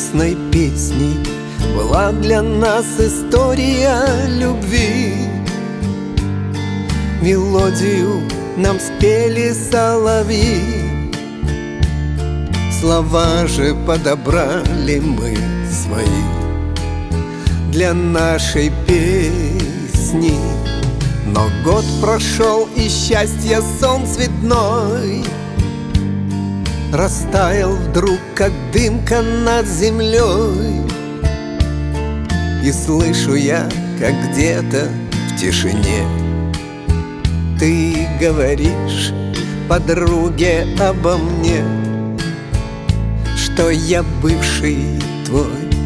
грустной песней была для нас история любви. Мелодию нам спели соловьи, слова же подобрали мы свои для нашей песни. Но год прошел, и счастья сон цветной растаял вдруг, как дымка над землей. И слышу я, как где-то в тишине ты говоришь подруге обо мне, что я бывший твой.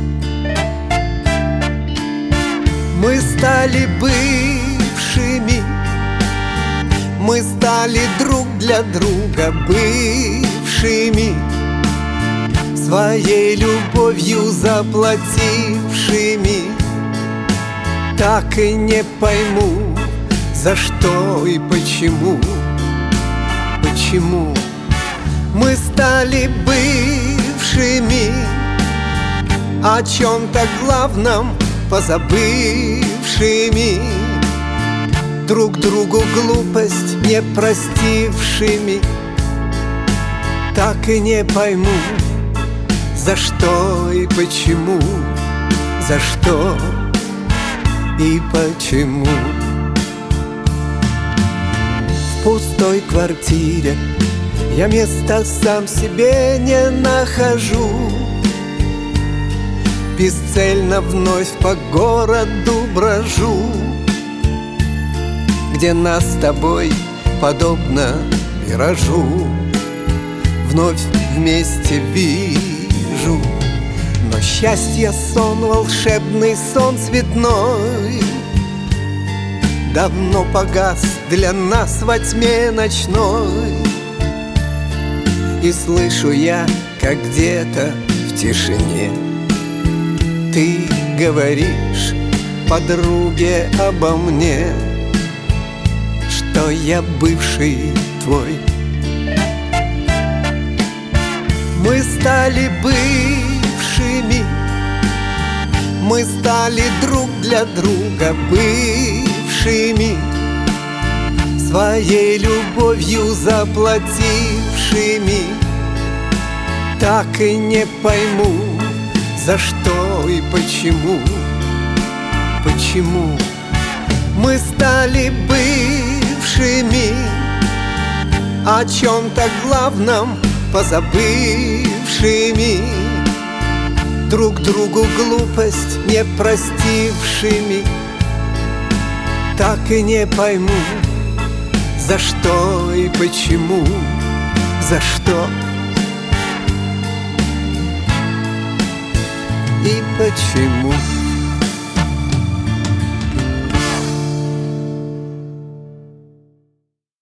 Мы стали бывшими, мы стали друг для друга бывшими, своей любовью заплатившими. Так и не пойму, за что и почему. Почему мы стали бывшими, о чем-то главном позабывшими, друг другу глупость не простившими. Так и не пойму, за что и почему. За что и почему. В пустой квартире я места сам себе не нахожу. Бесцельно вновь по городу брожу, где нас с тобой подобно миражу вновь вместе вижу. Но счастье сон, волшебный сон цветной, давно погас для нас во тьме ночной. И слышу я, как где-то в тишине ты говоришь подруге обо мне, что я бывший твой. Мы стали бывшими, мы стали друг для друга бывшими, своей любовью заплатившими. Так и не пойму, за что и почему. Почему мы стали бывшими, о чем-то главном позабывшими, друг другу глупость не простившими. Так и не пойму, за что и почему. За что и почему.